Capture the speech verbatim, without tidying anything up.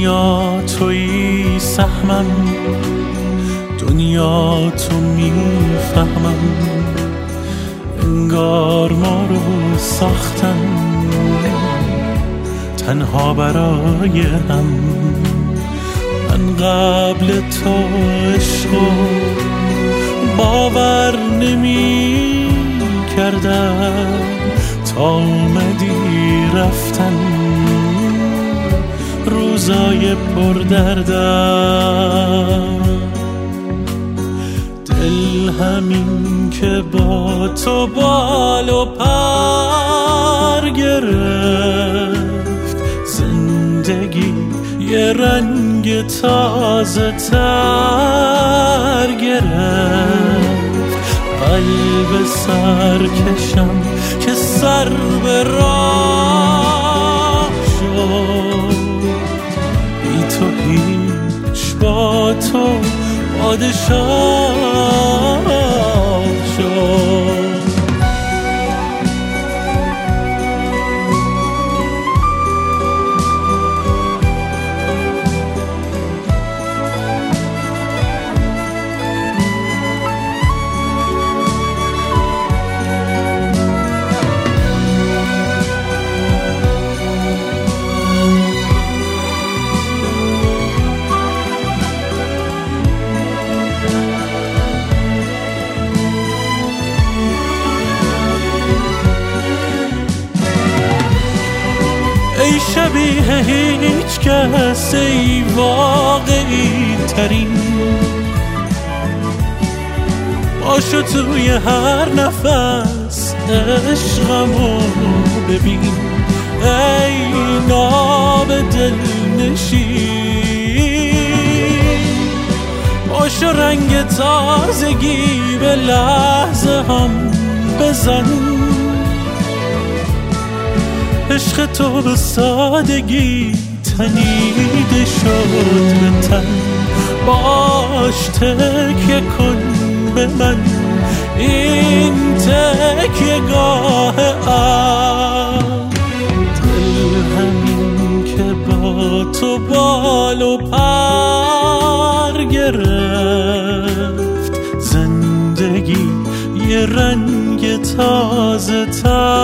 دنیا تویی سهمم، دنیا تو میفهمم، انگار ما رو ساختن تنها برای هم. من قبل تو عشقو باور نمی کردم، تا اومدی رفتن روزای پر دردم. دل همین که با تو بال و پر گرفت، زندگی یه رنگ تازه تر گرفت. قلب سرکشم که سر به راه شد، بی تو هیچ با تو پادشاه شد. ای شبیه هیچ کس، ای واقعی ترین، باشو توی هر نفس عشقمو ببین. ای ناب دل نشین، باشو رنگ تازگی به لحظه هم بزن. عشق تو به سادگی تنیده شد به تن، باش تکیه کن به من، این تکیه گاه عقل. دل همین که با تو بال و پر گرفت، زندگی یه رنگ تازه تر